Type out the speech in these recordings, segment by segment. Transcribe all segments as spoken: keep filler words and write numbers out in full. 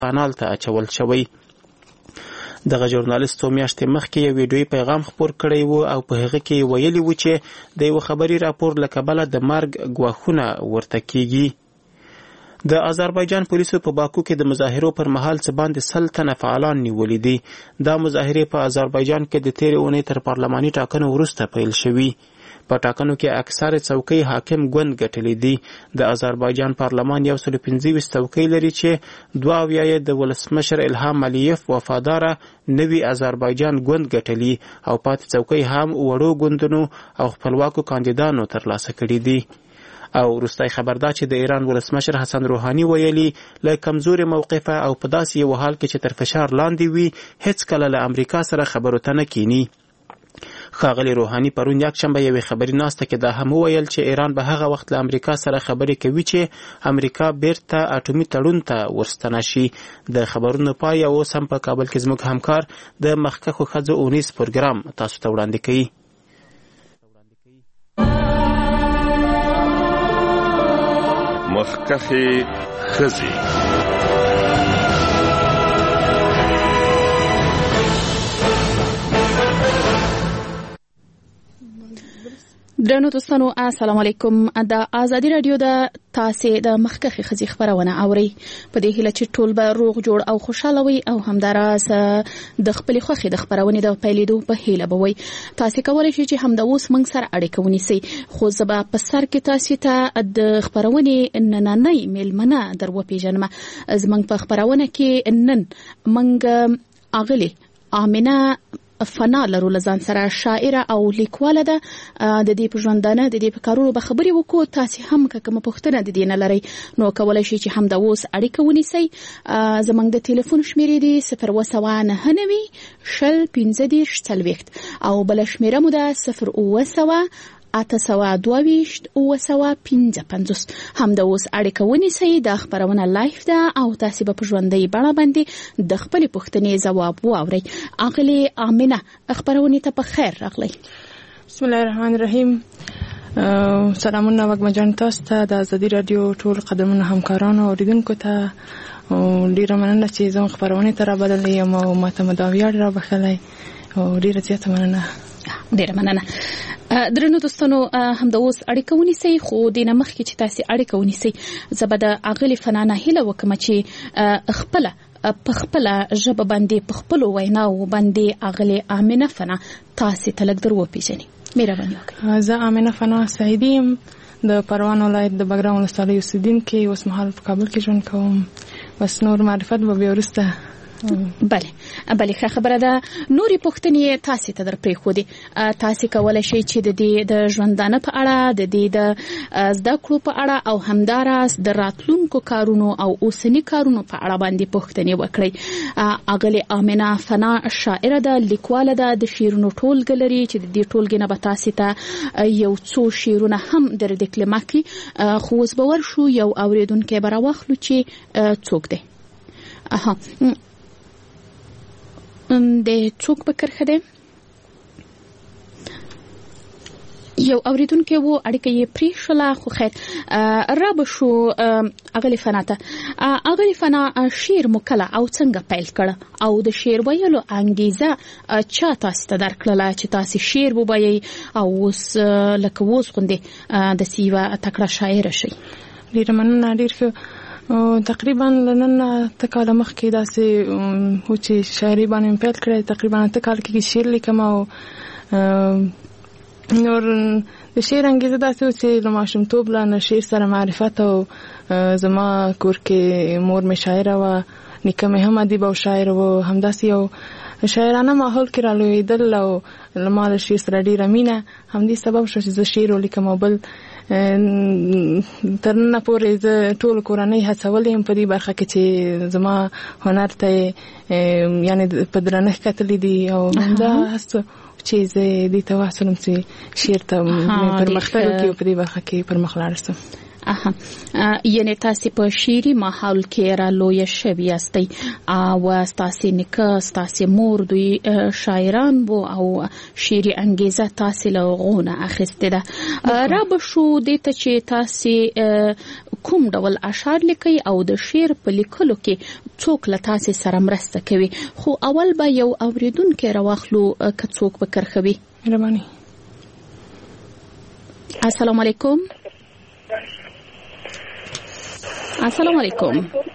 کانال ته اچول شوی. دغه ژورنالیست څو میاشتې مخکې یو ویډیویي پیغام خپور کړی و او په هغه کې ویلي و چې د یو خبري راپور له کبله د مرګ ګواښونه ورته کیږي. د آذربایجان پولیسو په باکو کې د مظاهرو پر مهال څه باندې سل تنه فعالان نیولي دي. دا مظاهرې په آذربایجان کې د تېرې اونۍ تر پارلماني ټاکنو وروسته پیل شوي. په ټاکنو کې اکثر څوکۍ حاکم ګوند ګټلې دي. د آذربایجان پارلمان یو سل پنځه ویشت څوکۍ لري چې دوه اویا یې د ولسمشر الهام علیف وفاداره نوي آذربایجان ګوند ګټلي او پاتې څوکۍ هم وړو ګوندونو او خپلواکو کاندیدانو ترلاسه کړي دي. او وروستی خبر دا چې د ایران ولسمشر حسن روحاني ویلي له کمزوري موقفه او په داسې یو حال کې چې تر فشار لاندې وي هیڅ کله له امریکا سره خبرو ته نه کینی. ښاغلی روحاني پرون یکشنبه یوې خبري ناسته کې دا هم وویل چې ایران به هغه وخت له امریکا سره خبرې کوي چې امریکا بیرته اټومي تړون ته ورستنه شي. د خبرونو پای اوس هم په کابل کې زموږ همکار د مخکښو ښځو اونیز پروګرام تاسو ته وړاندې کوي. مخکښې ښځې. درنو دوستانو السلام علیکم. د ازادي رادیو د تاسې د مخکښې ښځې خبرونه اورئ. په دې هیله چې ټول به روغ جوړ او خوشاله وي او همداراز د خپلې خوښې د خبرونې د پیلېدو په هیله به وي. تاسې کولی شئ چې همدا اوس موږ سره اړیکه ونیسئ. خو زه به په سر کې تاسې ته د خپرونې نننۍ میلمنه در وپېژنم. زموږ په خپرونه کې نن موږ اغلې آمنه فنا لرو لزان سره شاعره او لیکواله ده. د دې په ژوندانه د دې په کارونو به خبرې وکړو. تاسې هم که کومه پوښتنه د دې نه لرئ نو کولی شئ چې همدا اوس اړیکه ونیسئ. زموږ د ټلیفون شمیرې دي صفر اووه سوه نهه نوي شل پنځه دېرش څلوېښت او بله شمیره مو ده صفر اووه سوه اته سوه دوه ویشت اووه سوه پنځه پنځوس. همدا اوس اړیکه ونیسئ. دا خپرونه لایف ده او تاسې به په ژوندۍ بڼه باندې د خپلې پوښتنې ځواب واورئ. اغلې آمنه خپرونې ته په خیر راغلی. بسم الله الرحمن الرحیم. سلامونه وګمه جان تاسو ته د ازادي رادیو ټول قدمونو همکارانو اوریدونکو ته ډیره مننه چې زموږ خپرونې ته رابللی یم او ماته مو دا ویاړ رابخلی او ډیره زیاته مننه. ډیره مننه. درنو دوستانو همدا اوس اړیکه ونیسئ. خو دې نه مخکې چې تاسې اړیکه ونیسئ زه به د اغلې فنانه هیله وکړم چې خپله په خپله ژبه باندې په خپلو ویناو باندې اغلې آمنه فنا تاسې ته لږ در وپېژني. مهرباني وکړئ. زه آمنه فنا سعیدي یم د پروان ولایت د بګرام ولسوالۍ اوسېدونکې. اوس مهال په کابل کې ژوند کوم. بس نور معرفت به بیا وروسته. بله بله ښه خبره ده. نورې پوښتنې تاسې ته در پرېښودې. تاسې کولی شئ چې د دې د ژوندانه په اړه د دې د زده کړو په اړه او همداراز د راتلونکو کارونو او اوسني کارونو په اړه باندې پوښتنې وکړئ. اغلې آمنه فنا شاعره ده، لیکواله ده، د شعرونو ټولګه لري چې د دې ټولګې نه به تاسې ته یو څو شعرونه هم در ډیکلمه کړي. خو اوس به ورشو یو اورېدونکی به راواخلو چې څوک دی. اها د څوک په کرښه دی؟ یو اوریدونکی و اړیکه یې پرېښوله. خو خیر را به شو اغلې فنا ته. اغلې فنا شعر مو کله او څنګه پیل کړه او د شعر ویلو انګیزه چا تاسې ته درکړله چې تاسې شعر ووایئ او اوس لکه اوس غوندې داسې یوه تکړه شاعره شئ؟ ډېره مننه. ډېر ښه. تقریبا نن اته کاله مخکې داسې و چې شاعري باندې مې پیل کړی. تقریبا اته کال کې شعر لیکم او نور د شعر انګیزه داسې و چې له ماشومتوب له شعر سره معرفت او زما کور کې مور مې شاعره وه، نیکه مې هم ادیب او شاعر و. همداسې یو شاعرانه ماحول کې رالویدل او له ما د شعر سره ډېره مینه همدې سبب شو چې زه شعر ولیکم. او بل تر ننه پورې زه ټول کورنۍ هڅولې یم په دې برخه کې چې زما هنر ته یعنې په درنښت کتلي دي او همدا هڅه چې زه دې ته وهڅولم چې شعر ته پرمختګ وکړي او په دې برخه کې پرمخ لاړ شم. اها یعنی تاسې په شعري ماحول کې را لویه شوي یاستئ او ستاسې نیکه ستاسې مور دوی شاعران وو او شعري انګیزه تاسې له هغو نه اخیستې ده. را به شو دې ته چې تاسې کوم ډول اشعار لیکئ او د شعر په لیکلو کې څوک له تاسو سره مرسته کوي خو اول به یو اوریدونکو راوخلو که څوک به کرخوي مهرباني. السلام علیکم. السلام علیکم.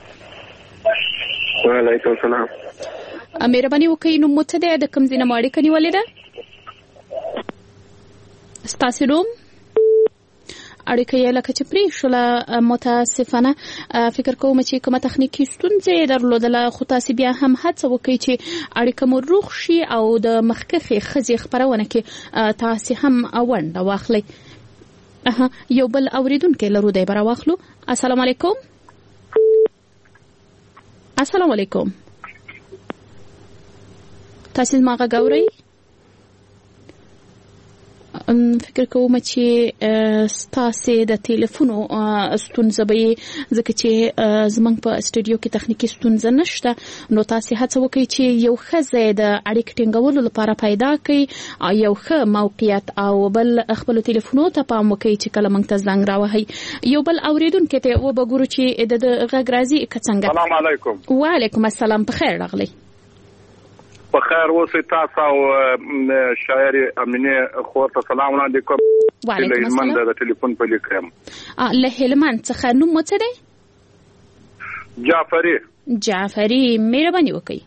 وعلیکم السلام. مهرباني وکړئ نو متده د کوم ځای نه اړیکه نیولې ده؟ ستاسو نوم اړیکه یې لکه چې پرې شوله متاسفانه فکر کوم چې کومه تخنیکی ستونزه درلودله خو تاسو بیا هم هڅه وکړئ چې اړیکه مو روغ شي او د مخکخي خزي خبرونه کې تاسو هم اونده واخلئ. یو بل اوریدونکو لرو دی بر واخلو. السلام علیکم. السلام علیکم. تاسو ما غوړی فکر کوم چې ستاسو د ټلیفون ستونزه به ځکه چې زمنګ په استودیو کې تخنیکی ستونزه نشته نو تاسو هڅه وکړئ چې یو خزه د اړیکې ټینګولو لپاره پیدا کړئ یو ښه موقعیت او بل خپل ټلیفونو ته پام وکړئ چې کله موږ ته زنګ راوهي. یو بل اوریدونکو ته و بګورو چې د غږ راځي څنګه. السلام علیکم. وعلیکم السلام. په خیر راغلی. بخیر اوسئ تاسو او شاعر امینه خور ته سلام وړاندې کوم. وعلیکم السلام. د ټلیفون په لیکم له هلمند څخه نوم مو څه دی؟ جعفری. جعفری مهرباني وکړئ.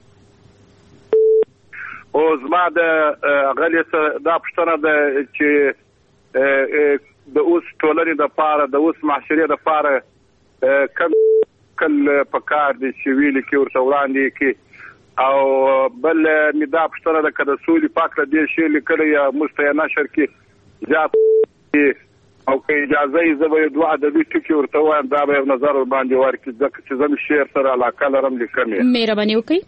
او زما د غلی دا پښتنه ده چې د اوس ټولنې د پاره د اوس معاشري د پاره کم کل پکار دي چې ویل کې ورته وړاندې کې او بل می دا پښتنه ده کده سولې پاک له دې شی لیکل یا مستیا نشر کې زیات او که اجازه یې زبې دوه د دې ټکی ورته وایم دا به نظر باندې ورکړي ځکه چې زم شعر سره علاقه لرم لیکم. مهرباني وکړئ.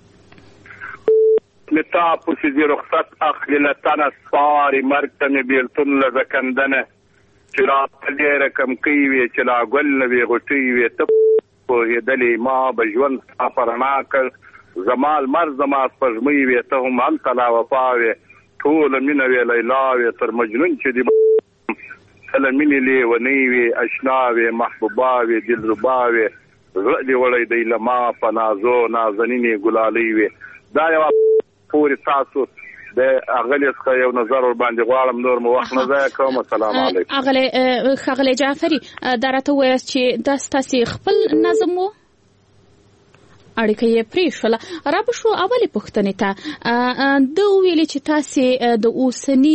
لتا پوسیزی رخصت اخلی لتن سپاری مرکتن بیلتون لزکندنه چلا پلی رکم کیوی چلا گل نوی غٹیوی تب دلی ما بجون سافرناکر زمال مرز ما سپجمیوی تهم انتلا وفاوی طول منوی لیلاوی تر مجنون چی دی سلمینی لی ونیوی اشناوی محبوباوی دلرباوی غردی ولی دی لما پنازو نازنینی گلالیوی دا یو پوری تاسو د اغلی څخه یو نظر ور باندې غواړم نور مو وخت نه ځای کوم. السلام علیکم. اغلی خغلی جعفری درته وایي چې د تاسو خپل نظم وو اړیکه یې پریښوله را به شو اولی پوښتنې ته د ویلې چې تاسو د اوسنی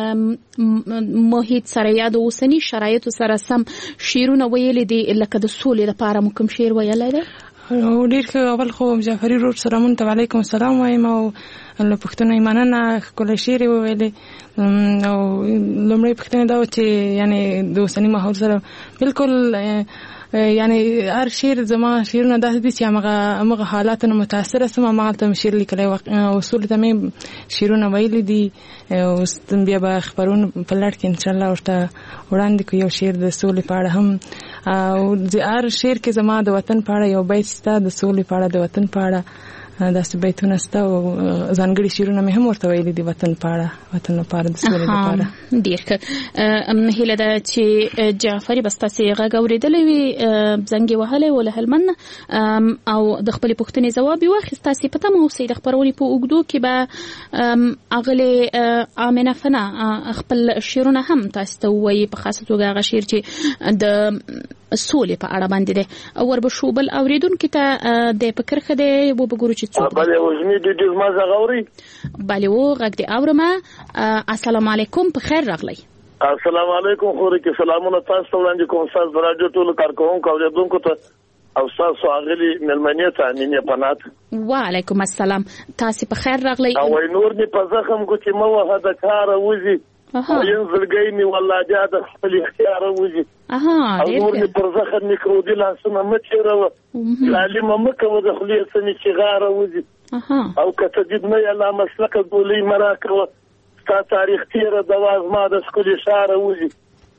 محیط سره یا د اوسنی شرایطو سره سم شعرونه ویلې دي لکه د سولې لپاره مو کوم شعر ویلی دی؟ ډیر ښه. اول خو جعفری روټ سره مونږ ته وعلیکم السلام وایم او له پښتنو مننه ښکلی شعر یې وویلې او لومړی پوښتنه دا وه چې یعنې د اوسني ماحول سره بالکل یعنی هر شعر زما شعرونه داسې دي چې همغه حالاتو نه متاثره سم همغلته مې شعر لیکلی اصولو ته مې شعرونه ویلي دي اوس بیا به خپرونو په لړ کې انشاءالله ورته وړاندې کړو یو شعر د سولې په اړه هم او هر شعر کې زما د وطن په اړه یو بیت شته د سولې په اړه د وطن په اړه داسې بیتونه شته او ځانګړي شعرونه مې هم ورته ویلي دي وطن په اړه وطن لپاره د سولې لپاره. ډېر ښه. هیله ده چې جعفري به ستاسې غږ اورېدلی وي زنګ یې وهلی و له هلمند او د خپلې پوښتنې ځواب یې واخیست. تاسې په تمه اوسئ. د خپرونې په اوږدو کې به اغلې آمنه فنا خپل شعرونه هم تاسو ته ووایي په خاصه توګه هغه شعر چې د سولې په اړه باندې دی. وربشو بل اوریدونکو ته د فکر خده و بګورو چې څوک بله وژني د دې ما زغوري بله و غږ دې اورمه. السلام علیکم. په خیر راغلی. السلام علیکم. خوري کې سلامونه تاسو ته وړاندې کوم. تاسو د راډیو ټول کارکونکو او اوریدونکو ته او تاسو اغلی ملمنې ته امینه پنات. وعلیکم السلام. تاسو په خیر راغلی. او نور دې په زخم کو چې مو هدا کار وځي ينزل والله جاد خپل اختیار وځي. اها نور دې پر زخم میکروبي لاسونه مچره لالم مکه و د خلیه سمې چې غاره وځي. او کته دې نه الله مسلک ګولې مراکو ستا تاریخ تیر د واز ما د سکولي شار وځي.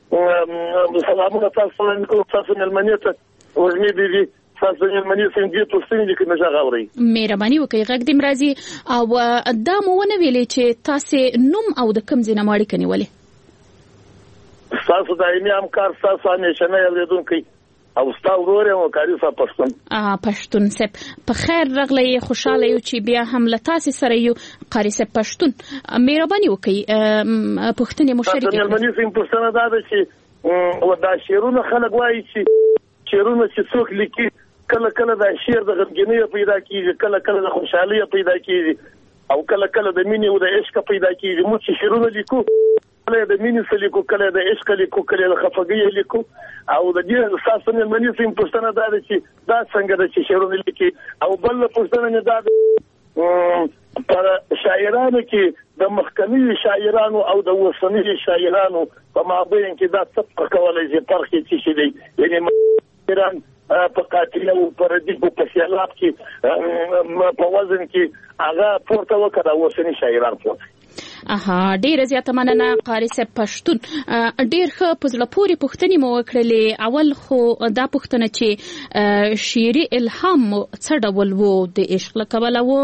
سلامونه تاسو نن کو تاسو ملمنې ته ورني دي تاسو ملمنې څنګه تاسو څنګه کې نشه غوړي. مهرباني وکړئ غږ دې مرضی او دا مو ونه ویلې چې تاسو نوم او د کوم ځای نه ماړی کني ولې تاسو دایمي همکار تاسو همیشه نه یادونکي او ستا ورور یم قاری صاحب پښتون. پښتون صاحب په خیر راغلی، خوشاله یو چې بیا هم له تاسې سره یو. قاری صاحب پښتون مهرباني وکړئ پوښتنې مو شریکې کړئ. مېرمنې صاحب پوښتنه دا ده چې و دا شعرونه خلک وایي چې شعرونه چې څوک لیکي کله کله دا شعر د غمګینۍ پیدا کیږي، کله کله د خوشحالۍ پیدا کیږي، او کله کله د مینې او د عشق پیدا کیږي. موږ چې شعرونه لیکو کله د مینې سره لیکو، کله د عشق لیکو، کله د خفګۍ لیکو. او د دې اساس نه مېرمنې صاحب پوښتنه دا ده چې دا څنګه د چې شعرونه لیکي. او بل پوښتنه نه دا ده پر شاعرانو کې د مخکنی شاعرانو او د اوسنی شاعرانو په مابین کې دا څه کولای شي فرق کې څه دی؟ یعنی شاعران په قاتل او پر دې په سیالاب کې په وزن کې هغه پورته وکړه، اوسنی شاعران پورته. اها ډیره زیاته مننه قاری صاحب پښتون. ډیر ښه په زړه پورې پوښتنې مو وکړلې. اول خو دا پوښتنه چې شعري الهام څه ډول وو، د عشق له کبله وو،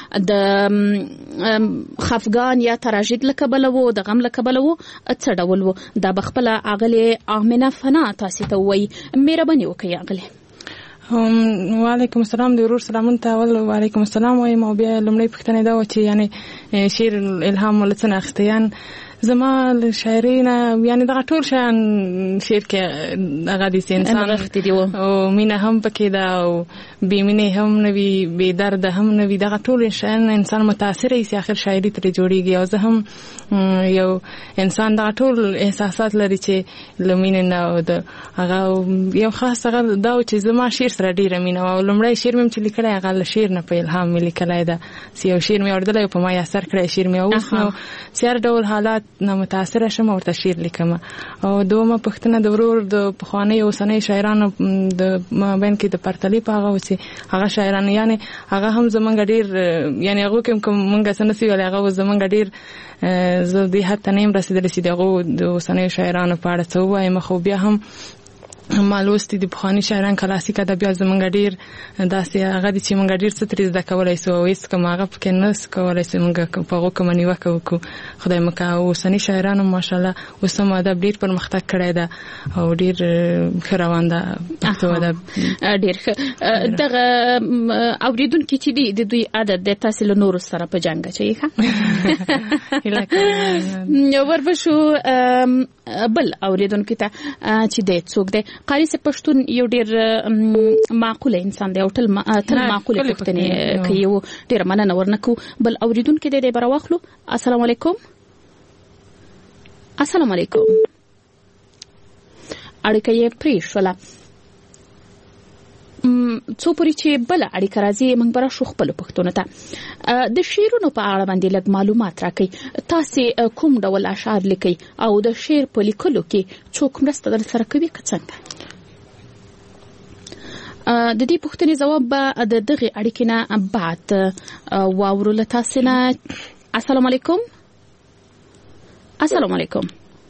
د خفګان یا تراژید له کبله وو، د غم له کبله وو، څه ډول وو؟ دا بخپله اغلې آمنه فنا تاسې ته ووایي. مهرباني وکړئ اغلې. وعلیکم السلام. د ورور سلامون ته اول وعلیکم السلام وایم. او بیا لومړی پوښتنه دا و چې یعنی شعر الهام ولې څنګه اخیستیان؟ زما شاعري نه یعنی دغه ټول شیان شعر کې هغه د انسان غښتې دي او مینه هم پکې ده او بې مینې هم نه وي، بې درده هم نه وي. دغه ټول شیان انسان متاثره یې اخر شاعري ترې جوړېږي. او زه هم یو انسان دغه ټول احساسات لري چې له مینې نه او د هغه یو خاص هغه دا و چې زما شعر سره ډېره مینه وه. او لومړی شعر مې چې لیکلی هغه له شعر نه په الهام مې لیکلی ده. یو شعر مې اورېدلی په ما یې اثر کړی شعر مې. اوس نو چې هر ډول حالات نه متاثره شم ورته شعر لیکم. او دومره پوښتنه د ورور د پخواني اوسنۍ شاعرانو د مابین کې د پرتلې په هغه و چې هغه شاعران یعنی هغه هم زمونږ ډېر یعنی هغو کې کوم مونږ څه نسي ویلی، هغه زمونږ ډېر زه دې حد ته نه یم رسېدلی چې د هغو د اوسنیو شاعرانو په اړه څه ووایم. خو بیا هم ما لوستي د پخواني شاعران کلاسیک ادبیات زمونږ ډېر داسې هغه دي چې مونږ ډېر څه ترې زده کولی سو او هېڅ کوم هغه پکې نه سو کولی سو مونږ په هغو کومه نیوکه وکړو. خدای مو که اوسني شاعرانو ماشاءالله اوس هم ادب ډېر پرمختګ کړی ده او ډېر ښه روان ده پښتو ادب. ډېر ښه. دغه اورېدونکي چې دي د دوی عادت دی تاسې له نورو سره په جنګ اچوي ښه. وربشو بل اورېدونکي ته چې دی څوک دی؟ قاری صاحب پښتون یو ډېر معقوله انسان دی او تل تل معقوله پوښتنې کوي. ډېره مننه ورنکو. بل اورېدونکي دی دی به راواخلو. السلام علیکم. السلام علیکم. اړیکه یې پرې شوله. څو پورې چې بله اړیکه راځي موږ به راشو خپلو پوښتنو ته. د شعرونو په اړه باندې لږ معلومات راکړئ. تاسې کوم ډول اشعار لیکئ او د شعر په لیکلو کې څوک مرسته در سره کوي که څنګه؟ د دې پوښتنې جواب به د دغې اړیکې نه بعد واورو له تاسې نه. السلام علیکم. السلام علیکم.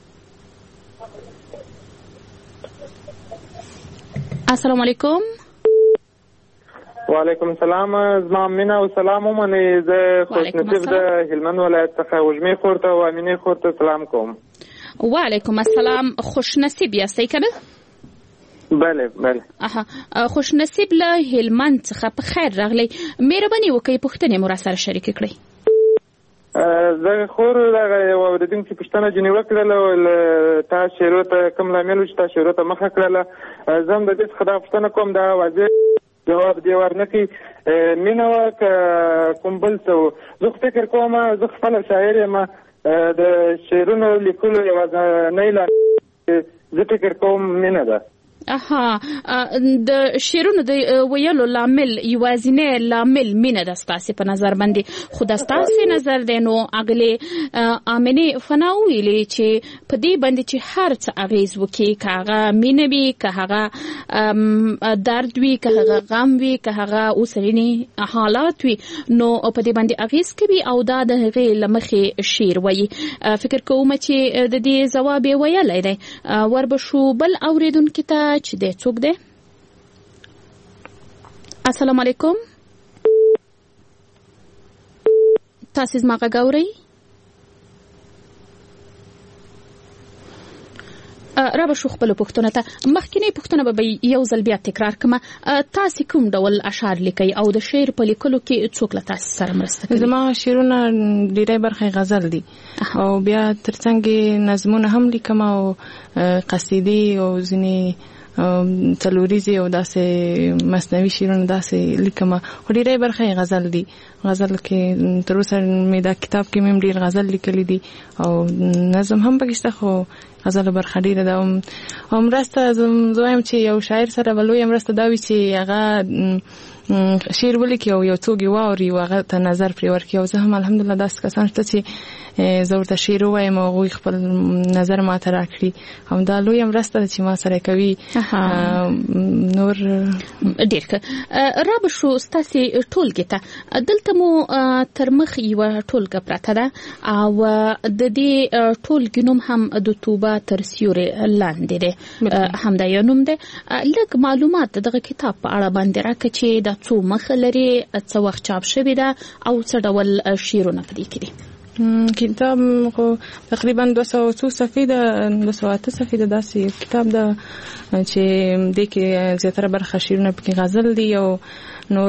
السلام علیکم. وعلیکم السلام. زما مینه او سلام ومنئ. زه خوش نصیب د هلمند ولایت څخه وږمې خور ته او امینې خور ته سلام کوم. وعلیکم السلام. خوش نصیب یاستئ که نه؟ بله بله. اها خوش نصیب له هلمند څخه په خیر راغلی. مهرباني وکړئ پوښتنې مو راسره شریکې کړئ. زه خور دغه یو اورېدونکي پوښتنه ځینې وکړله تا شعرو ته کوم لامل و چې تا شعرو ته مخه کړله. زه هم د دې څخه دا پوښتنه کوم دا واضح جواب دی ورنکړي مینه وه که کوم بل څه و. زه خو فکر کوم زه خپله شاعر یم د شعرونو لیکلو یوازینی لامل زه فکر کوم مینه ده. اها د شعرونو د ویلو لامل یوازینی لامل مینه ده ستاسې په نظر باندې. خو د ستاسې نظر دی نو اغلې آمنې فنا وویلې چې په دې باندې چې هر څه اغیز وکړي، که هغه مینه وي، که هغه درد وي، که هغه غم وي، که هغه اوسني حالات وي، نو په دې باندې اغیز کوي او دا د هغې له مخې شعر وایي. فکر کوم چې د دې ځواب یې ویلی دی. وربشو بل اورېدونکي ته چې دی څوک دی؟ السلام علیکم. تاسې زما غږ اورئ؟ را به شو خپل پښتون ته مخکینی پښتون به یو ځل بیا تکرار کما تاسو کوم ډول اشعار لیکي او د شعر په لیکلو کې څوک له تاسو سره مرسته کوي؟ زما شعرونه ډیری برخه غزل دي او بیا ترڅنګ نظمونه هم لیکم او قصیدې او ځینې تلوریزي او داسې مصنوي شعرونه داسې لیکم خو ډیری برخه غزل دي. غزل کې تر اوسه مې دا کتاب کې مې ډیر غزل لیکلي دي او نظم هم پکې خو غزل برخه ډیره ده. او مرسته زویم چې یو شاعر سره ولوي مرسته دا وی چې هغه شعر ولیکي او یو څوک واوري او هغه ته نظر پرې ورکړي او زه هم الحمدلله داسې کسان شته چې زه ورته شعر ووایم او هغوی خپل نظر ما ته راکړي. هم دا لویه مرسته چې ما سره کوي. نور ډېر ښه. رابه شو ستاسې ټولګې ته دلته مو تر مخ یوه ټولګه پرته ده او د دې ټولګې نوم هم د توبه تر سیوري لاندې دی، همدا یو نوم دی. لږ معلومات د دغه کتاب په اړه باندې راکړه چې دا څو مخه لري، څه وخت چاپ شوی ده او څه ډول شعرونه په دې کې دي. کتاب خو تقریبا دوه سوه څو صفحې ده، دوه سوه اته صفحې ده. داسې کتاب ده چې دې کې زیاتره برخه شعرونه پکې غزل دي او نور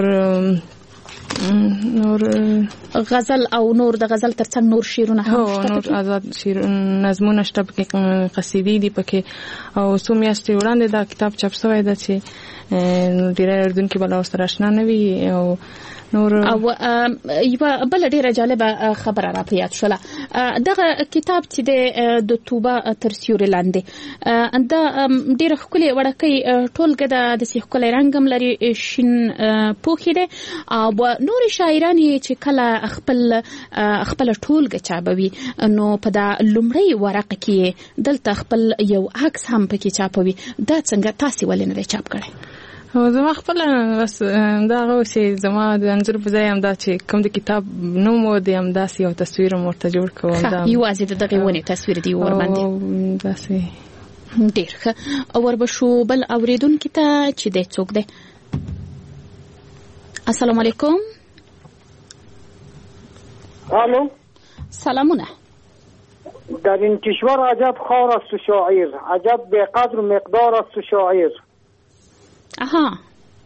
نور غزل او نور د غزل ترڅنګ نور شعرونه هم شته. نور آزاد شعر نظمونه شته پکې، قصیدې دي پکې. او څو میاشتې وړاندې دا کتاب چاپ شوی ده چې ډېری اردوونکي به له ورسره اشنا نه وي. او نور او یوه بله ډېره جالبه خبره را په یاد شوله، دغه کتاب چې د د توبه تر سیوري لاندې دا ډېره ښکلې وړکۍ ټولګه ده، داسې ښکلی رنګ هم لري، شین پوښې دی. او نورې شاعران یې چې کله خپل خپله ټولګه چاپوي نو په دا لومړۍ ورقه کې دلته خپل یو عکس هم پکې چاپوي. دا څنګه تاسې ولې نه دی چاپ کړی؟ زما خپل بس دا هغه چې زما د انځور په ځای هم دا چې کوم د کتاب نوم و دی هم داسې یو تصویر هم ورته جوړ کوم. یوازې د دغې ونې تصویر دی ورباندې. داسې ډېر ښه. وربشو بل اورېدونکي ته چې دی څوک دی؟ السلام علیکم. الو سلامونه. در این کشور عجب خار است و شاعر، عجب به قدر و مقدار است و شاعر. آها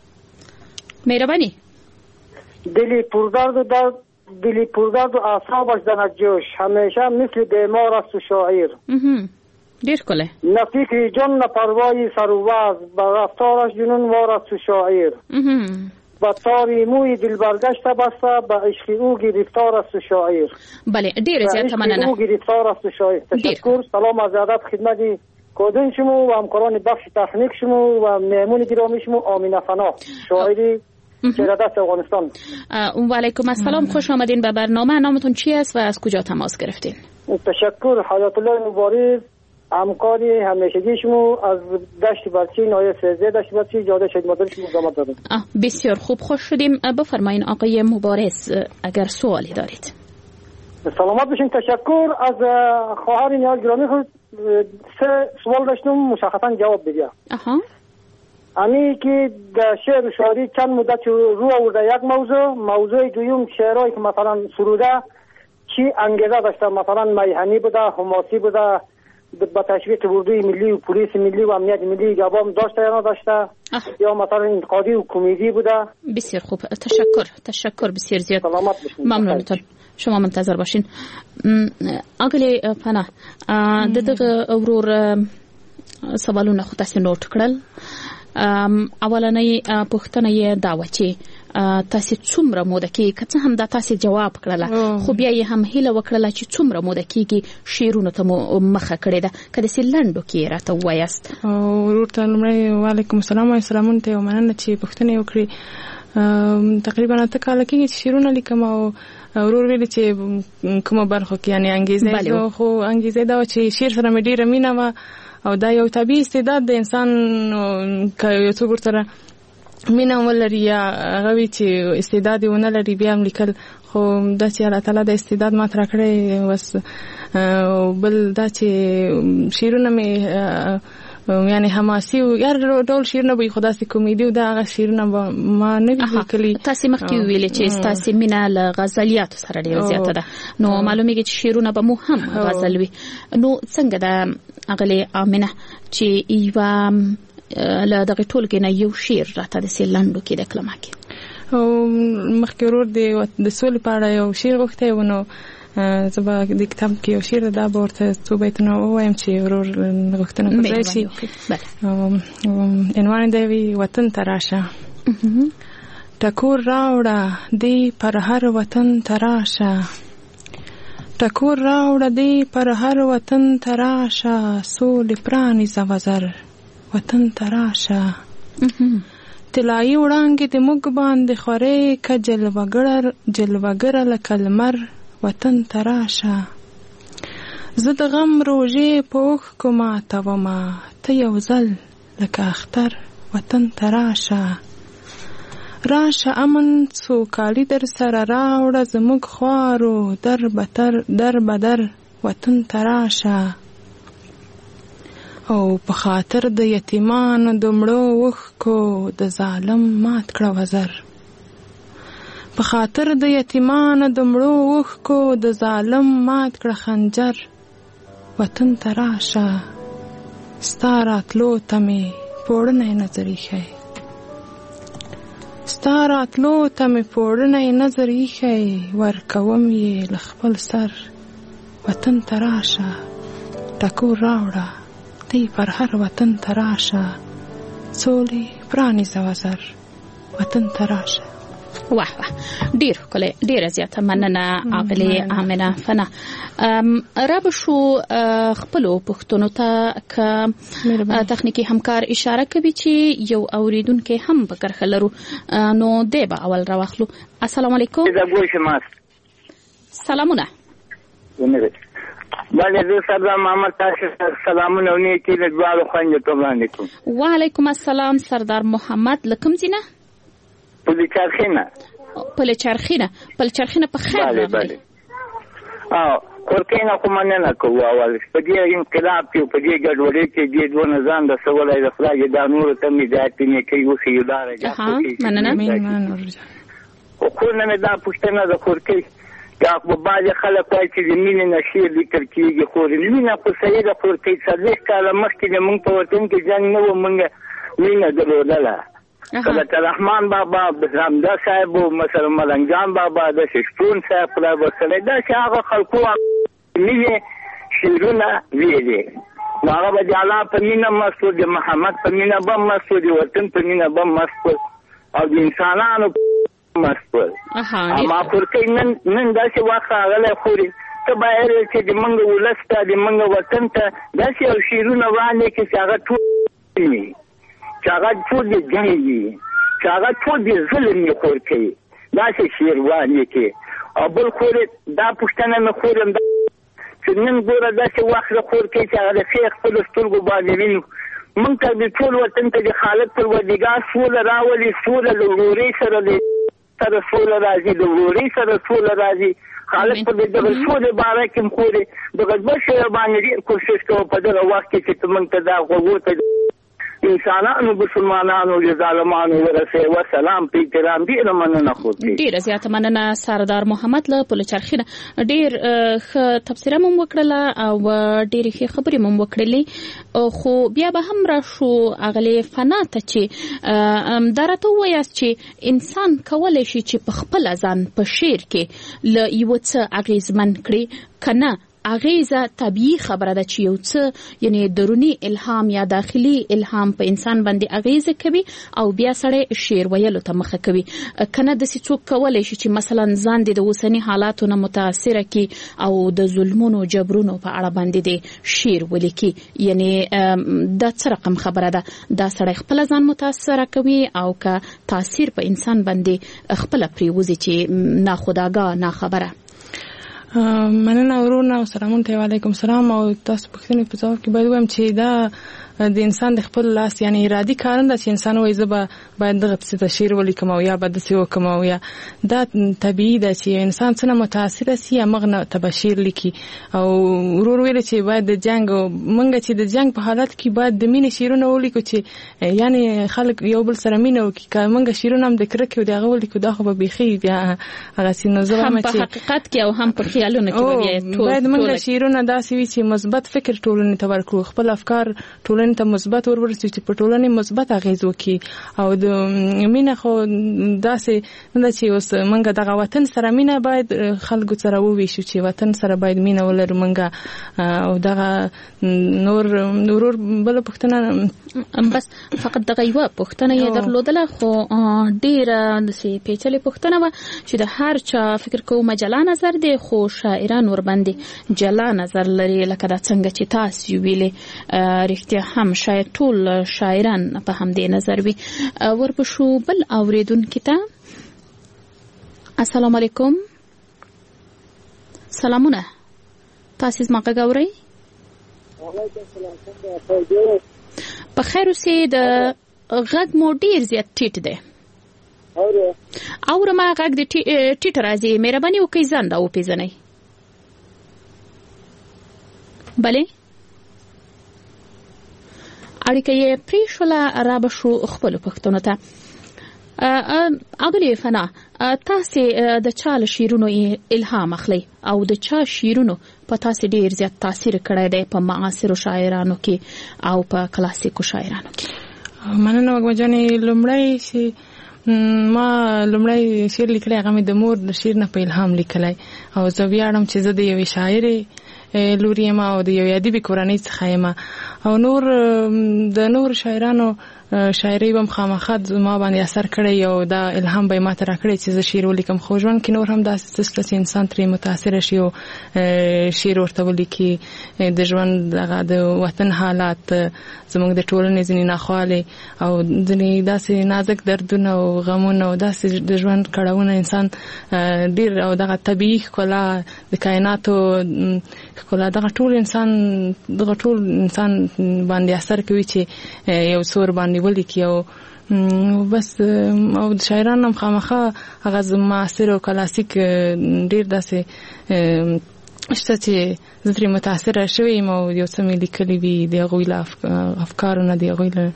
مهربانی. دلی پردرد و درد دلی پردرد و اعصابش زند جوش، همیشه مثل بیمار است و شاعر. دیر کله نه فکر جان نه پروای سر و وز، به رفتارش جنون وار است و شاعر. با تاری موی دل برگشته بسته، به عشق او گرفتار است و شاعر. بله دیر زیاد مننه. او گرفتار است و شاعر. تشکر. سلام از ادب خدمت کودن شما و همکاران بخش تکنیک شما و مهمون گرامی شما آمینه فنا، شاعری چهره‌دست افغانستان. و علیکم السلام، خوش آمدین به برنامه. نامتون چی است و از کجا تماس گرفتین؟ تشکر. حیات الله مبارز، همکاری همیشگی شما از دشت برچی، نایه سیزده دشت برچی، جاده شهید مادر شما زحمت دادم. بسیار خوب، خوش شدیم. بفرمایین آقای مبارز اگر سوالی دارید. سلامت باشین. تشکر. از خواهر نیاز گرامی خود سه سوال داشتم، مشخصا جواب بدید. اها. امی که در شعر و شاعری چند مدت رو آورده، یک موضوع موضوع دوم شعرهایی که مثلا سروده چی انگیزه داشته، مثلا میهنی بوده، حماسی بوده، با تشویق اردوی ملی و پلیس ملی و امنیت ملی جواب داشته یا نداشته، یا مثلا انتقادی و کمدی بوده. بسیار خوب، تشکر. تشکر بسیار زیاد. سلامت باشین. ممنونتون. شما منتظر باشین. اگلی پناه د دغه ورور سوالونه خو تاسو نوٹ کړل. اولنۍ پوښتنه یې دا و چې تاسو څومره موده کې که څه هم دا تاسو جواب کړله، خو بیا یې هم هیله وکړله چې څومره موده کېږي شعرونو ته مو مخه کړې ده، که داسې لنډو کې راته ووایاست. ورور ته لومړی وعلیکم السلام او سلامونه ته یو مننه چې پوښتنه یې وکړې. تقریبا اته کاله کېږي چې شعرونه لیکم. او ورور ویل چې کومه برخه کې یعنې انګیزه، خو انګیزه دا چې شعر سره مې ډېره مینه وه او دا یو طبیعي استعداد د انسان که یو څوک ورسره مینه ولري یا هغه وي چې استعداد یې ونه لري بیا هم لیکل، خو دا چې الله تعالی د استعداد ماته راکړی. بس بل دا چې شعرونه مې یعنی حماسي او هر ډول شعرونه به خو داسې کومیډي او دغه شعرونه به ما نه دي لیکلي. تاسې مخکې ویلې چې ستاسې مینه له غزلیاتو سره ډېره زیاته ده، نو معلومیږي چې شعرونه به مو هم غزل وي. نو څنګه ده اغلې آمنه چې یوه له دغې ټولګې نه یو شعر راته داسې لنډو کې ډکلمه کړي؟ مخکې ورور د سولې په اړه یو شعر غوښتی و، نو زه به د کتاب کې یو شعر ده، به ورته څو بیتونه ووایم چې ورور غوښتنه پر ځای شي. عنوان دی وي وطن ته راشه. ټکور راوړه دی پر هر وطن ته راشه، ټکور راوړه دی پر هر وطن ته راشه، سولې پرانیزه وزر وطن ته راشه. طلایي وړانګې د موږ باندې خورې که جلوهګره لکه لمر وطن ته راشه. زه د غم روژې په اوښکو ماتومه، ته یو ځل لکه اختر وطن ته راشه. راشه امن سوکالي در سره راوړه، زموږ خوارو در بدر در بدر وطن ته راشه. او په خاطر د یتیمانو د مړو اوښکو د ظالم مات کړه وزر، په خاطر د یتیمانو د مړو اوښکو د ظالم مات کړه خنجر وطن ته راشه. ستا راتلو ته مې پوړنی نظر ایښی، ستا راتلو ته مې پوړنی نظر ایښی، ورکوم یې له خپل سر وطن ته راشه. ټکور راوړه دی پر هر وطن ته راشه، سولې پرانیزه وزر وطن ته راشه. واه واه ډیر ښکلی، ډیره زیاته مننه اغلې آمنه فنا. را به شو خپلو پوښتنو ته که تخنیکي همکار اشاره کوي چې یو اوریدونکی هم په کرښه لرو، نو دی به اول راواخلو. السلام علیکم. سلامونه. بله زه سردار محمد تاسو سلامونه ونیکي له دواړو خویندو ته وړاندې کوم. وعلیکم السلام سردار محمد. له کوم ځای نه؟ پلچرخینه. پلچرخینه پلچرخینه په خیر راغلی. بله او کورکینه خو مننه کوو اول په دې انقلاب کې په دې ګډوډۍ کې دې دوه نظام د سوالای د خلاص دا نور ته می ذاتي نه کوي او خو یدار جاته مننه مننه. خو نه دا پښتنه د کورکی یا په باندې خلک وایي چې د مینې نشي لیکل کېږي، خو د مینه په صحیح د کورکی څلوېښت کاله مخکې د موږ په وطن کې جنګ نه و، موږ مینه درلودله. کله چې رحمان بابا حمده صاحب و مثلا ملنګجان بابا د شپون صاحب خدای ورسره داسې هغه خلکو مینې شعرونه ویلي، نو هغه به د الله په مینه مست و، د محمد په مینه به مست و، د وطن په مینه به مست و، او د انسانانو مست و. اما کورکی نن نن داسې وخت راغلی خوري ته باید چې د موږ ولس ته د موږ وطن ته داسې یو شعرونه وړاندې کړي چې هغه ټول وي، چې هغه ټول د جنګ وي، چې هغه ټول د ظلم یې کورکی داسې شعر وړاندې کړي. او بل خورې دا پوښتنه مې خورم چې نن ګوره داسې وخت د کورکی چې هغه د ښې خپلو سترګو باندې وینو، موږ ته د ټول وطن ته د خالق پروردګار سوله راولي، سوله له ورورۍ سره د سره سوله راځي، د ورورۍ سره سوله راځي. خالق په دغه سولې باره کې مخوري دغه بشه باندې کوشش کوو په دغه وخت کې چې موږ ته دا غوښته انسانانو مسلمانانو د ظالمانو ورسه و سلام په احترام دې مننه خو دې ډیر زیاته مننه سردار محمد له پلچرخینه. ډیر ښه تفسیر مو وکړله او ډیر ښه خبرې مو وکړلې، خو بیا به هم را شو اغلی فنا ته چې درته وایاست چې انسان کولای شي چې په خپل ځان په شعر کې ل یو څه اغیزمن کړي کنه. اغیزه طبیعي خبره ده چې یو څه یعنی درونی الهام یا داخلي الهام په انسان باندې اغیزه کوي او بیا سره شعر ویلو ته مخه کوي کنه. د څوک کولای شي چې مثلا ځان د اوسنی حالاتو نه متاثر کی او د ظلمونو جبرونو په اړه باندې د شعر ولیکي، یعنی د څه رقم خبره ده دا سره خپل ځان متاثر کوي او که تاثیر په انسان باندې خپل پریوزي چې ناخودآگاه نه خبره. مننه ورونه او سلامونه. علیکم سلام. او تاسو پوښتنې په ځواب کې باید وایم چې دا د انسان د خپل لاس یعنی ارادي کار نه چې انسان وایي زه به باید دغه څه تشهیر ولیکم او یا به داسې وکړم او یا دا طبیعي ده چې انسان څنګه متاثره سي همغه نه تبشیر لیکي او ورور ویل چې باید د جنگ منګه چې د جنگ په حالت کې باید د مینې شیرونه ولیکو چې یعنی خلک یو بل سره مینه وکړي که منګه شیرونه هم د کرکې او د هغه ولیکو دا خو به بیخي بیا هغه سینو زه هم په حقیقت کې او هم په خیالونو کې به ټول باید منګه شیرونه داسې وي چې مثبت فکر ټولنې ته ورکړو خپل افکار ټولنې ته مثبت ورورسي چې په ټولنې مثبت اغیز وکړي او د مینه خو داسې نه چې اوس منګه دغه وطن سره مینه باید خلکو سره وویشو چې وطن سره باید مینه ولرو منګه او دغه نور ورور بل پښتنه بس فقط دغه یو پښتنه یې درلودله خو ډیره د سي پیچلې پښتنه و چې د هر چا فکر کوم جلا نظر دی خو شاعران ور باندې جلا نظر لري لکه دا څنګه چې تاسو ویلې رښتیا هم شاید ټول شاعران په همدې نظر وي ورپښو بل اوریدونکو ته السلام علیکم سلامونه تاسو زما غږ په خیر اوسې د غږ مو ډیر زیات ټیټ دی اوره ما غږ د ټیټ راځي مهرباني وکړئ ځان دا وپېژنئ بله اړیکه یې پرېښوله رابشو خپلو پښتنو ته اغلې فنا تاسې د چا له شعرونو الهام اخلئ او د چا شعرونو په تاسې ډیر زیات تاثیر کړی دی په معاصرو شاعرانو کې او په کلاسیکو شاعرانو کې مننه وګمه جانې لومړی چې ما لومړی شعر لیکلی هغه مې د مور د شعر نه په الهام لیکلی او زه ویاړم چې زه د یوې شاعرې لور یم او د یوې ادبي کورنۍ څخه یم او نور د نور شاعرانو شاعري به خامخا ما باندې اثر کړی او دا الهام به ما ته راکړی چې زه شعر ولیکم خو ژوند کې نور هم داسې څه چې انسان ترې متاثره شي او شعر ورته ولیکي د ژوند دغه د وطن حالات زموږ د ټولنې ځینې ناخوالې او ځینې داسې نازک دردونه او غمونه او داسې د ژوند کړاوونه انسان ډېر او دغه طبیعي ښکلا د کائناتو ښکلا دغه ټول انسان دغه ټول انسان باندې اثر کوي چې یو څور باندې ولیکي او بس او د شاعرانو هم خامخا هغه معاصر او کلاسیک ډېر داسې شته چې زه ترې متاثره شوې یم او یو څه مې لیکلي وي د هغوی له افکارو نه د هغوی له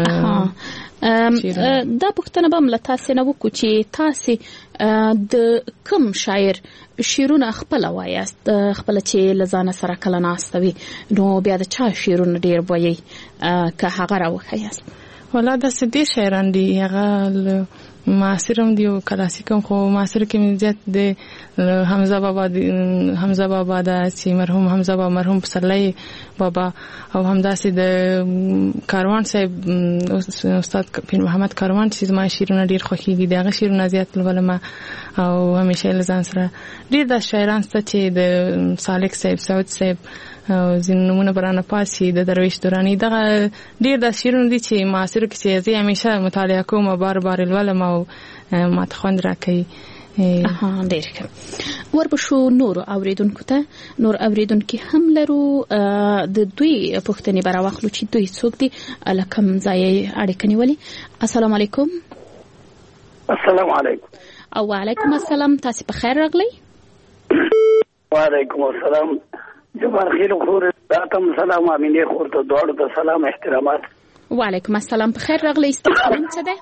دا پوښتنه به هم له تاسې نه وکړو چې تاسې د کوم شاعر شعرونه خپله وایاست خپله چې له ځانه سره کله ناسته وي نو بیا د چا شعرونه ډېر وایئ که هغه راوښیاست والا داسې ډېر شاعران دي هغه معاصر هم دی او کلاسیک هم خو معاصر کې مې زیات د حمزه بابا حمزه بابا د چې مرحوم حمزه بابا مرحوم پسرلی بابا او همداسې د کاروان صاحب استاد پیر محمد کاروان چې زما شعرونه ډېر خوښېږي د هغه شعرونه زیات لولم او همیشه له ځان سره ډېر داسې شاعران شته چې د سالک صاحب سعود صاحب او ځینې نومونه به رانه پاسي د درویش دوراني دغه ډېر داسې شعرونه دي چې معاصرو کې چې زه همیشه مطالعه کوم او بار بار لولم او ماته خوند راکوي اها ډېر ښه ورپښو نورو اوریدونکو ته نور اوریدونکي هم لرو د دوی پوښتنې به راواخلو چې دوی څوک دي له کوم ځایه اړیکه نیولې السلام علیکم السلام علیکم او وعلیکم السلام تاسو په خیر راغلی وعلیکم السلام جبار خیر خور تاسو سلام امینه خور ته دوړو ته سلام احترامات وعلیکم السلام په خیر راغلی تاسو څنګه ده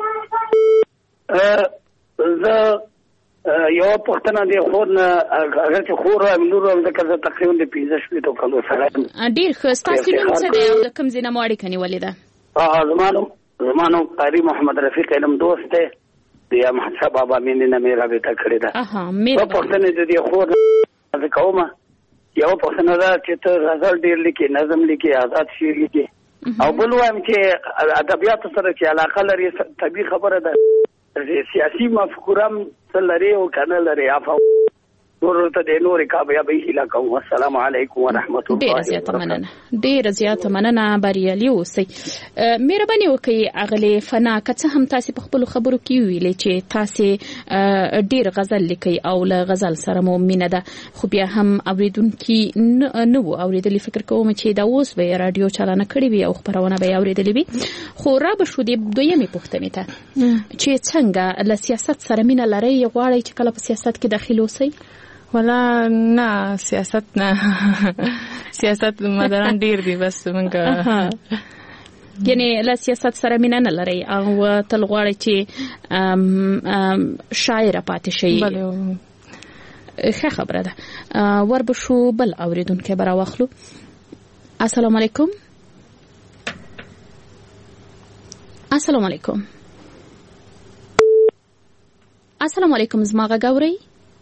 زه یو پښتنه دی خور نه هغه چې خور امینور هم د کزه تقریبا د پنځه شپې تو کلو سره ډیر ښه تاسو نوم څه دی او د کوم ځای نه مو اړیکه نیولې ده زمانو زمانو قاری محمد رفیق علم دوست دی د احمد شاه بابا مين نه مې رابطه کړې ده اها مې پښتنه دې خور نه کومه یو پښتنه دا چې ته غزل ډیر لیکي نظم لیکي آزاد شعر لیکي او بل وایم چې ادبیات سره چې علاقه لري طبيعي خبره ده سیاسي مفکورم لري او کنه لري افا ورته د نورې کامیابۍ هیله کوم. السلام علیکم ورحمت الله. ډیره زیاته مننه ډیره زیاته مننه بریالي اوسئ. مهرباني وکړئ اغلې فنا که څه هم تاسې په خپلو خبرو کې ویلې چې تاسې ډیر غزل لیکئ او له غزل سره مو مینه ده، خو بیا هم اوریدونکي نه وو اوریدلي. فکر کوم چې دا اوس به یې راډیو چالانه کړې وي او خپرونه به یې اورېدلې وي. خو را به شو د دویمې پوښتنې ته چې څنګه له سیاست سره مینه لرئ، غواړئ چې کله په سیاست کې داخل اوسئ؟ ولا نه سیاست نه سیاست مداران ډیر دي بس منګه یعنی له سیاست سره مینه نه لرئ او تل غواړئ چې شاعره پاتې شئ. ښه خبره ده. وربشو بل اوریدونکی به راواخلو. السلام علیکم. السلام علیکم. السلام علیکم. زما غږ اورئ؟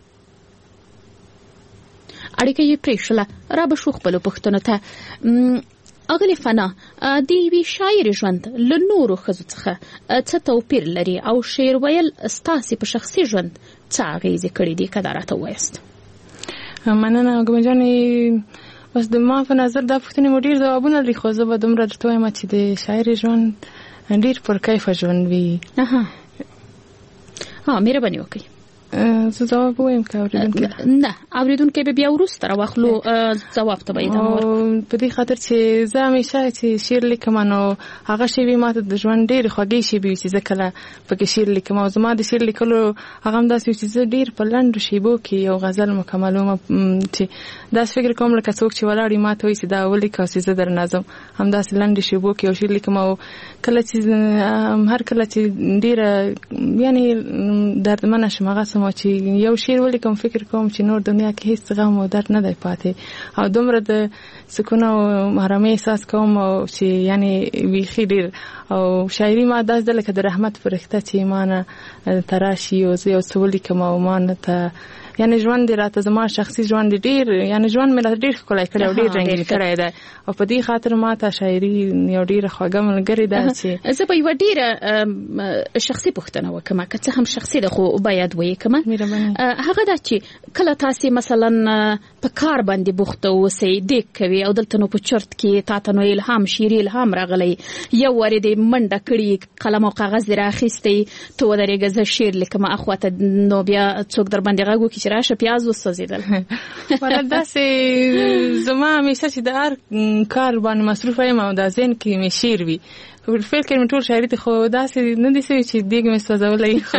اړیکه یې پرېښله. را به شو خپلو پوښتنو ته. اغلې فنا د یوې شاعرې ژوند له نورو ښځو څخه څه توپیر لري او شعر ویل ستاسې په شخصي ژوند څه اغېزې کړي دي؟ که دا راته ووایاست. مننه ګومه جانې. بس د ما په نظر دا پوښتنې مو ډېر ځوابونه لري، خو زه به دومره درته وایم چې د شاعرې ژوند ډېر پرکیفه ژوند وي. ها مهرباني وکړئ. زه ځواب وایم که اوریدونکی نه اوریدونکی به بیا وروسته راواخلو ځواب ته به یې ادامه ورکړو. په دې خاطر چې زه همیشه چې شعر لیکم نو هغه شیبې ماته د ژوند ډېرې خوږې شیبې وي چې زه کله پکې شعر لیکم او زما د شعر لیکلو هغه هم داسې وي چې زه ډېر په لنډو شیبو کې یو غزل مکملوم چې داسې فکر کوم لکه څوک چې ولاړ وي ماته وایي چې دا ولیکه چې زه در نظم همداسې لنډې شیبو کې یو شعر لیکم. او کله چې هر کله چې ډېره یعنې دردمنه شم هغه څه چې یو شعر ولیکم فکر کوم چې نور دنیا کې هیڅ غم او درد نه دی پاتې او دومره د سکون او آرامۍ احساس کوم او چې یعنی بیخي ډېر. او شاعري ما داسې ده لکه د رحمت فرښته چې ما نه ته راشي او زه یو څه ولیکم او ما نه ته یعنی ژوند دې راته زما شخصي ژوند ډېر یعنی ژوند مې راته ډېر ښکلی کړی او ډېر رنګین کړی دی او په دې خاطر ما ته شاعري یو ډېره خوږه ملګرې ده چې زه به یوه ډېره شخصي پوښتنه وکړم که څه هم شخصي ده خو باید ویې کړم. هغه دا چې کله تاسې مثلا په کار باندې بوخته اوسئ دیګ کوي او دلته نو په چرت کې تاته نو الهام شعري الهام راغلی یو وارې دې منډه کړي قلم او کاغذ دې راخیستی ته ودرېږه زه شعر لیکم اخواته نو بیا څوک در باندې غږ وکړي چې راشه پیاز وسوځېدل. ولا داسې زما همیشه چې د هر کار باندې مصروفه یم او دا ذهن کې مې شعر وي فکر کوم ټول شاعري ته خو داسې نه دي سوي چې دیګ مې سوځولی خو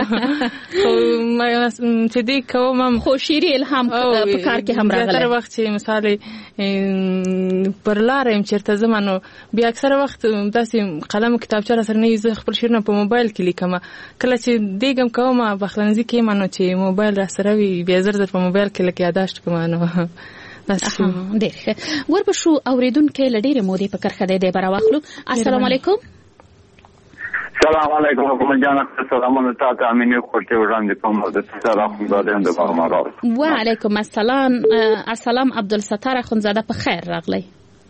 چې دیګ کوم خو شعري الهام په کار کې هم راغلی. زیاتره وخت چې مثال پر لاره یم چېرته ځم نو بیا اکثره وخت داسې قلم او کتابچه راسره نه وي زه خپل شعرونه په موبایل کې لیکم. کله چې دیګ هم کوم پخلنځي کې یم نو چې موبایل راسره وي بیا زر زر په موبایل کې لکه یاداشت کوم نو بس ډېر ښه. وربشو اوریدونکی له ډېرې مودې په کرښه دی دی به راواخلو. السلام علیکم. سلام علیکم حکومت جانه سلامونه تاسو امینه کوټه وړاندې کوم د سلام خدای دې په امان راوړي. وعلیکم السلام. السلام عبدالستار اخوندزاده په خیر راغلی.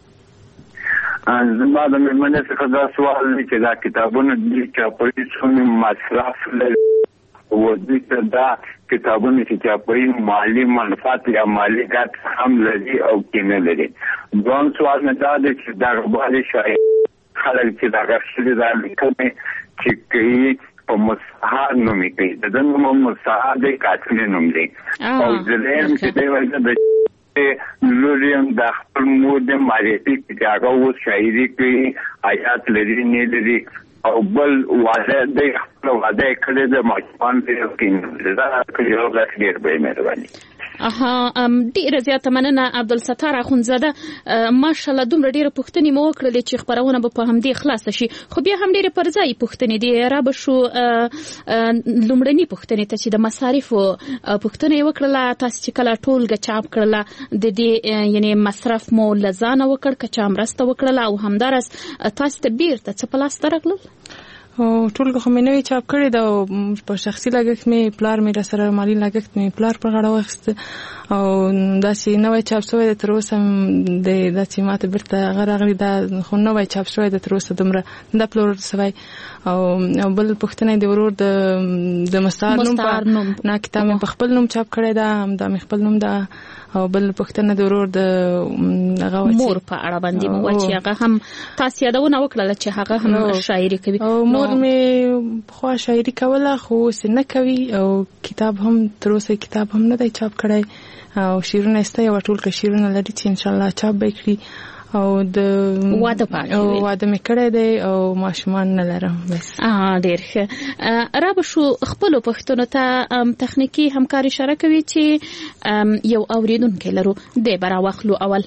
زما د مېرمنې څخه دا سوال دی چې دا کتابونه دي چې په څومره مصرف لري او دې دا کتابونه چې په مالی منفعت یا مالی ګټه هم لري او کې نه لري. دوم سوال نه دا دی چې دا غواړي شاید خلک چې دا غوښتي دا لیکي چې کوي په مصحح نومي کوي د نوم مصحح د کاتل نوم دی او ځلین چې دی ورته د لوریم د خپل مود معرفي چې هغه و شاعري کوي آیات لري نه لري او بل واده د خپل واده کړي د ماجبان دی کې دا یو ځای ډیر به مهرباني. اها ډیره زیاته مننه عبدالستار اخوندزاده. ماشاءالله دومره ډیره پوښتنې مو وکړلې چې خپرونه به په همدې خلاصه شي خو بیا هم ډیره پر ځای پوښتنې دي. را به شو لومړني پوښتنې ته چې د مصارفو پوښتنه یې وکړله تاسو چې کله ټولګه چاپ کړله د دې یعنی مصرف مو له ځانه وکړ که چا مرسته وکړله او همداراز تاسو ته بیرته څه په لاس ته راغلل؟ او ټول خو مې نوې چاپ کړی دا په شخصي لګښت مې پلار مې را سره مالی لګښت مې پلار پر غاړه واخیست او داسې نوې چاپ شوی د تر اوسه د داسې ماته بیرته هغه راغلی دا خو نوې چاپ شوی د تر اوسه دومره دا پلور سوی او بل پوښتنه د ورور د د مستعار نوم نه کتاب مې په خپل نوم چاپ کړی دا دا مې خپل نوم دا او بل پوښتنه د ورور د هغه مور په اړه باندې مو چې هغه هم تاسو یادونه وکړه چې هغه هم شاعري کوي او مور مې خو شاعري کوله خو نه کوي او کتاب هم تر اوسه کتاب هم نه دی چاپ کړی او شیرونه استه یو ټول کې شیرونه لري چې ان شاء الله چاپ به کړي او د واده پاتې او واده مې کړی دی او ماشومان نه لرم بس اه ډېر ښه را به شو خپل پښتون ته تخنیکی همکاري اشاره کوي چې یو اوریدونکو لرو د برا واخلو اول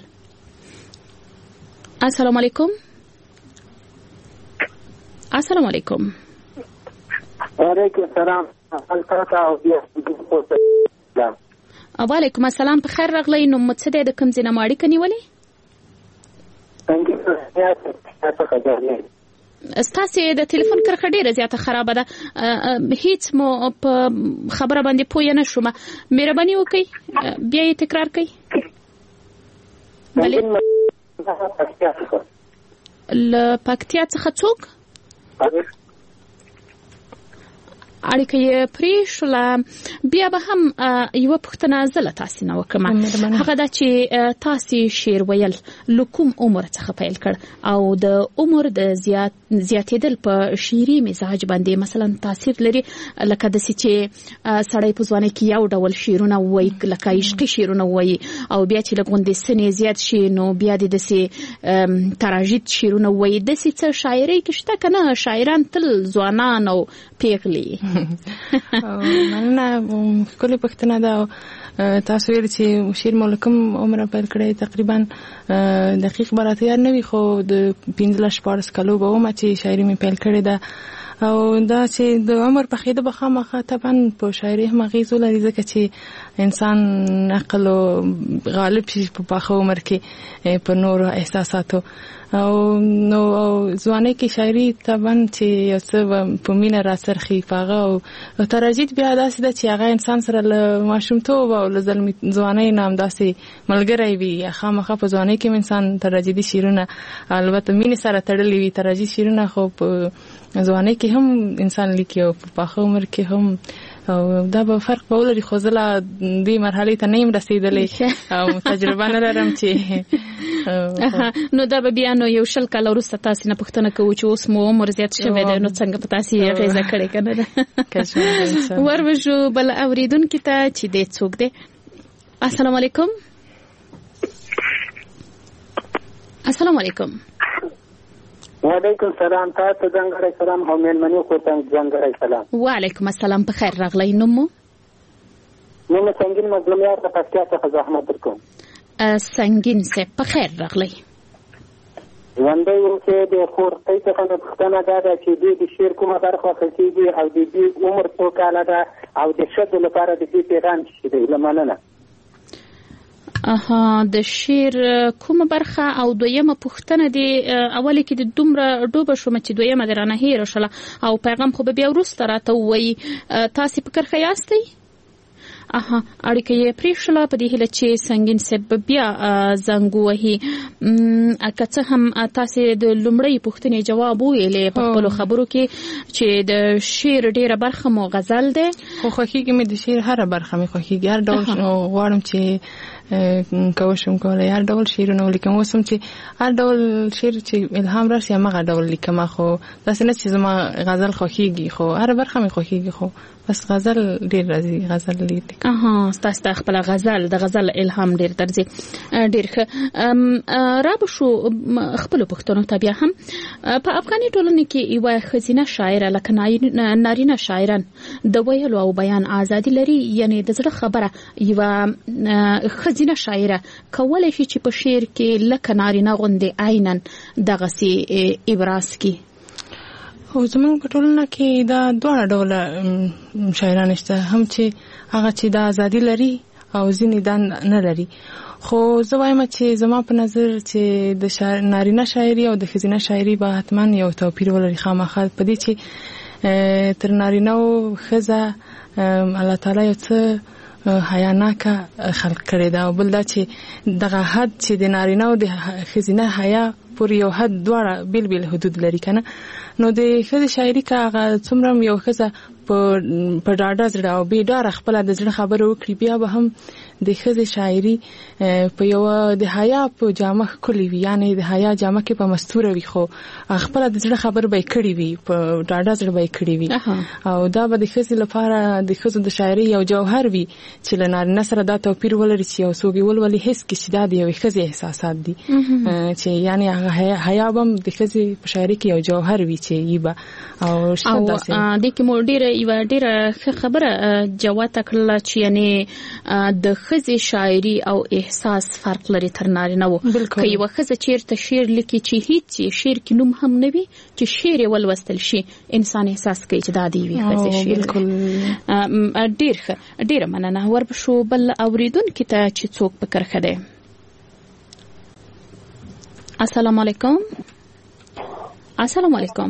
السلام علیکم السلام علیکم وعلیکم السلام وعلیکم السلام په خیر راغلی نو مڅ د کوم ځای نه ماړی کنيولې ستاسو د ټلیفون کرخه ډیره زیاته خراب ده هیڅ مو په خبره باندې پوه نه شوم مهرباني وکړئ بیا یې تکرار کړئ بله ل پکتیا څخه څوک اړیکه یې پریښله بیا به هم یو پښتنه زله تاسو نه وکم هغه دا چې تاسو شعر ویل لکوم عمر څخه پیل کړ او د عمر د زیات زیاتېدل په شعري مزاج باندې مثلا تاثیر لري لکه د چې سړی په ځوانۍ کې یو ډول شعرونه وایي لکه عشقي شعرونه وایي او بیا چې لګوندې سنې زیات شي نو بیا د دسي تراژید شعرونه وایي دسي څه شاعري کې شته کنه شاعران تل ځوانان او پیغلي مننه کله پښتنه دا تاسو ویل چې شعر مولکم عمر پیل کړی تقریبا دقیق براته یاد نه وي خو د پنځلس شپږ کلو به ومه چې شاعري مې پیل کړی ده او دا چې د عمر په خیده به خامخا طبعا په شاعري هم اغیز ولري ځکه چې انسان عقل غالب شي په پاخه عمر کې په نور احساساتو او نو ځواني کې شاعري طبعا چې یو څه په مینه را سرخي فاغه او تراجید بیا داسې ده چې هغه انسان سره له ماشومتوب او له ځوانۍ نام داسې ملګری وي خامخا په ځوانۍ کې انسان تراجیدي شعرونه البته مینه سره تړلې وي تراجید شعرونه خو په ځوانۍ کې هم انسان لیکي او په پاخه عمر کې هم او دا به فرق به ولري خو زه لا دې مرحلې ته نه یم رسېدلې او تجربه نه لرم چې نو دا به بیا نو یو شل کاله وروسته تاسې نه پوښتنه کوو چې اوس مو عمر زیات شوی دی نو څنګه په تاسې یې اغېزه کړې که نه ده وربشو بل اورېدونکي ته چې دی څوک دی السلام علیکم السلام علیکم وعلیکم السلام تاسو څنګه سلام هم مېلمنو خو څنګه سلام وعلیکم السلام په خیر راغلی نو مو نو څنګه مظلومیت په پکتیا څخه زحمت درکوم سنگین سه په خیر راغلی وندې ورته د خورتۍ څخه د پښتنه دا چې د شعر کومه برخه خلکیږي او د دې عمر څو کاله ده او د شدو لپاره د دې پیغام شي د لمننه اها د شعر کومه برخه او دویمه پښتنه دی اولی کې د دومره ډوبه شوم چې دویمه درانه هیر شله او پیغام خو بیا ورسته راته وایي تاسو په کرخه یاستئ اها اړیکه یې پریښله په دې هیله چې سنگین سبب بیا زنګ وهي که څه هم تاسو د لومړۍ پوښتنې جواب ویلې په خپلو خبرو کې چې د شعر ډیره برخه مو غزل ده خو خوښیږي مې د شعر هره برخه مې خوښیږي هر ډول غواړم چې کوشم کولای هر ډول شعرونه ولیکم اوس هم چې هر ډول شعر چې الهام راشي هغه ډول لیکم خو داسې نه چې زما غزل خوښیږي خو هر برخه مې خوښیږي خو بس غزل ډیر راځي غزل لیکم اها تاسو ته خپل غزل د غزل الهام ډیر درځي ډیر ښه را به شو خپل پښتنو ته بیا هم په افغاني ټولنه کې یو خزینه شاعر لکه نارینه شاعران د ویلو او بیان ازادي لري یعنی د زړه خبره یو خزینه شاعره کولای شي چې په شعر کې لکه نارینه غوندې عینن دغه سي ابراز کی او زمونږ په ټولنه کې دا دوه ډول شاعران شته هم چې هغه چې د ازادي لري او ځینې دا نه لري. خو زه وایم چې زما په نظر چې د شاعر نارینه شاعري او د ښځینه شاعري به حتما یو توپیر ولري خامخا په دې چې تر نارینه او ښځه الله تعالی یو څه حیاناکه خلق کړی دا، او بل دا چې دغه حد چې د نارینه او د ښځینه حیا پورې یو حد دواړه بیل بیل حدود لري کنه. نو د ښځې شاعري که هغه څومره یو ښځه په په ډاډه زړه او بې ډاره خپله د زړه خبره وکړي، بیا به هم د ښځې شاعري په یوه د حیا په جامه ښکلې وي، یعنې د حیا جامه کې په مستوره وي، خو خپله د زړه خبره به یې کړې وي، په ډاډه زړه به یې کړې وي. او دا به د ښځې لپاره د ښځو د شاعري یو جوهر وي چې له نارینه سره دا توپیر ولري چې یو څوک یې ولولي حس کړي چې دا د یوې ښځې احساسات دي، چې یعنې هغه حیا به هم د ښځې په شاعري کې یو جوهر وي چې یې به او شته داسې. دې کې مو ډېره یوه ډېره ښه خبره جواته کړله چې یعنې د ښځې شاعري او احساس فرق لري تر نارینه وو. که یوه ښځه چېرته شعر لیکي چې هیڅ شعر کې نوم هم نه وي، چې شعر یې ولوستل شي، انسان احساس کوي چې دا د یوې ښځې شعر دی. ډېر ښه، ډېره مننه. وربشو بل اورېدونکي ته چې څوک په کرښه دی. السلام علیکم. السلام علیکم.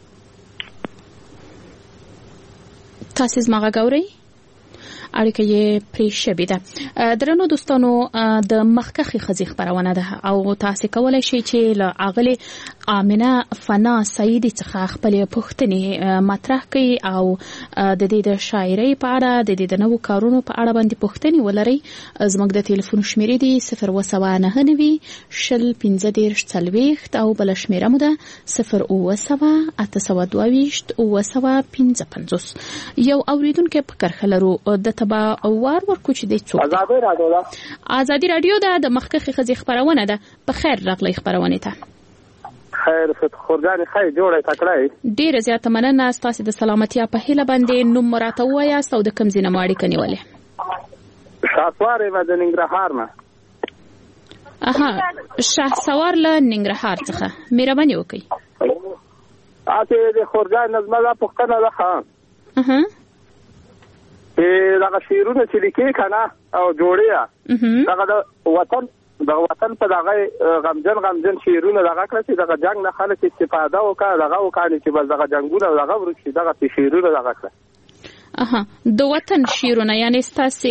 تاسو زما غږ اورئ؟ اړیکه یې پرې شوې ده. درنو دوستانو، د مخکښې ښځې خپرونه ده او تاسو کولی شئ چې له اغلې آمنه فنا سعیدي څخه خپلې پوښتنې مطرح کړئ او د دې د شاعرۍ په اړه، د دې د نوو کارونو په اړه باندې پوښتنې ولرئ. زموږ د ټلیفون شمیرې دي صفر اوه سوه نهه نوي شل پنځه دېرش څلوېښت او بله شمیره مو ده صفر اوه سوه اته سوه دوه ویشت اوه سوه پنځه پنځوس. یو اورېدونکی په کرښه لرو، د با وار ورکو چې د څو ازادي رادیو ده ازادي رادیو ده د مخکښې ښځې خبرونه ده. په خیر راغلی خبرونه ته. خیر ست خورګان خیر جوړه تکړه. ډیره زیاته مننه. تاسو د سلامتیا په هیله باندې نوم مراته وایا سو د کم زینه ماړي کني ولې شاسوار و د ننګرهار نه. اها شاسوار له ننګرهار څخه مهرباني وکړئ. اته د خورګان نظم په خنه ده. اها دغه شعرونه چې لیکي کنه او جوړیا دغه د وطن د وطن په دغه غمجن غمجن شعرونه دغه کړ چې دغه جنگ نه خلک استفاده وکړه، دغه وکړي چې بس دغه جنگونه دغه ورشي، دغه شعرونه دغه کړ. اها د وطن شعرونه یعنی ستاسو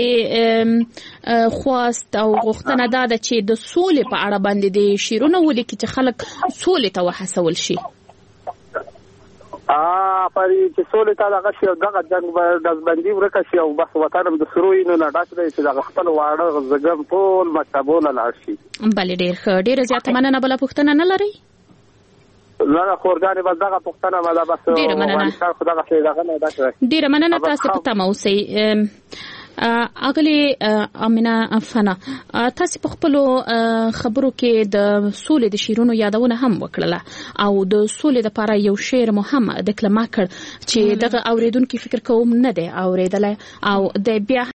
خواست او غوښتنه دا ده چې د سولې په اړه باندې د شعرونه ولیکي چې خلک سولې ته وهڅول شي. ا پرې چې سولې ته دغه شی دغه جنگ د ځبندي ورکه شي او بس وطن د سروینو نه ډاک دی چې دغه خپل واړه زګم ټول مکتبونه لاړ شي. بلې ډېر ښه، ډېره زیاته مننه. بله پوښتنه نه لرئ؟ نه خورګانې بس دغه پوښتنه ما ده. بس ډېره مننه. ډېره مننه. تاسو په تمه اوسئ. اغلی امینه فنا، تاسو په خپل خبرو کې د سولې د شیرونو یادونه هم وکړه او د سولې د لپاره یو شعر مهم د کلمه کړ چې دغه اوریدونکو فکر کوم نه دی اوریدل او د بیا